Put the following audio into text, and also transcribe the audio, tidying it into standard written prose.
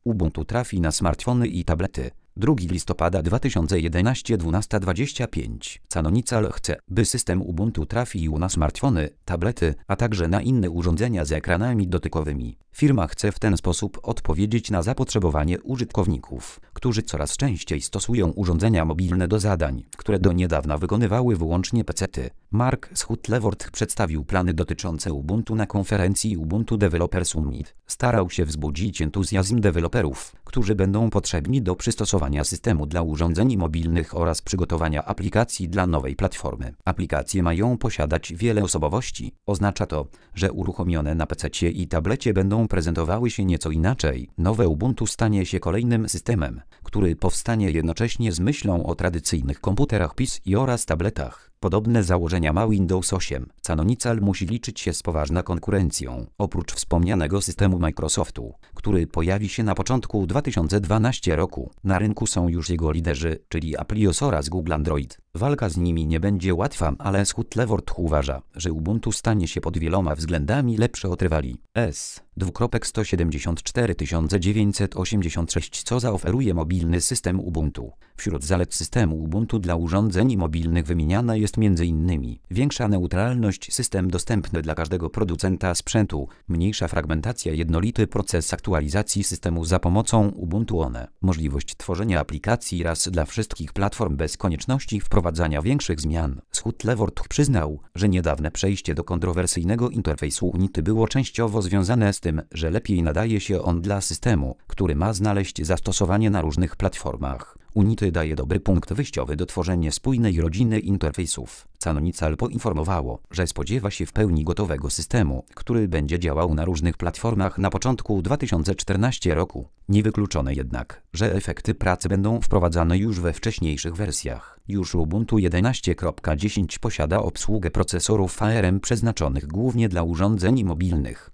Ubuntu trafi na smartfony i tablety. 2 listopada 2011 12:25. Canonical chce, by system Ubuntu trafił na smartfony, tablety, a także na inne urządzenia z ekranami dotykowymi. Firma chce w ten sposób odpowiedzieć na zapotrzebowanie użytkowników, którzy coraz częściej stosują urządzenia mobilne do zadań, które do niedawna wykonywały wyłącznie pecety. Mark Shuttleworth przedstawił plany dotyczące Ubuntu na konferencji Ubuntu Developer Summit. Starał się wzbudzić entuzjazm deweloperów, którzy będą potrzebni do przystosowania systemu dla urządzeń mobilnych oraz przygotowania aplikacji dla nowej platformy. Aplikacje mają posiadać wiele osobowości. Oznacza to, że uruchomione na pececie i tablecie będą prezentowały się nieco inaczej. Nowe Ubuntu stanie się kolejnym systemem, który powstanie jednocześnie z myślą o tradycyjnych komputerach PC oraz tabletach. Podobne założenia ma Windows 8. Canonical musi liczyć się z poważną konkurencją. Oprócz wspomnianego systemu Microsoftu, który pojawi się na początku 2012 roku, na rynku są już jego liderzy, czyli iOS oraz Google Android. Walka z nimi nie będzie łatwa, ale Shuttleworth uważa, że Ubuntu stanie się pod wieloma względami lepsze od rywali. S.174 co zaoferuje mobilny system Ubuntu. Wśród zalet systemu Ubuntu dla urządzeń mobilnych wymieniana jest m.in. większa neutralność, system dostępny dla każdego producenta sprzętu, mniejsza fragmentacja, jednolity proces aktualizacji systemu za pomocą Ubuntu One, możliwość tworzenia aplikacji raz dla wszystkich platform bez konieczności wprowadzania większych zmian. Shuttleworth przyznał, że niedawne przejście do kontrowersyjnego interfejsu Unity było częściowo związane z tym, że lepiej nadaje się on dla systemu, który ma znaleźć zastosowanie na różnych platformach. Unity daje dobry punkt wyjściowy do tworzenia spójnej rodziny interfejsów. Canonical poinformowało, że spodziewa się w pełni gotowego systemu, który będzie działał na różnych platformach na początku 2014 roku. Niewykluczone jednak, że efekty pracy będą wprowadzane już we wcześniejszych wersjach. Już Ubuntu 11.10 posiada obsługę procesorów ARM przeznaczonych głównie dla urządzeń mobilnych.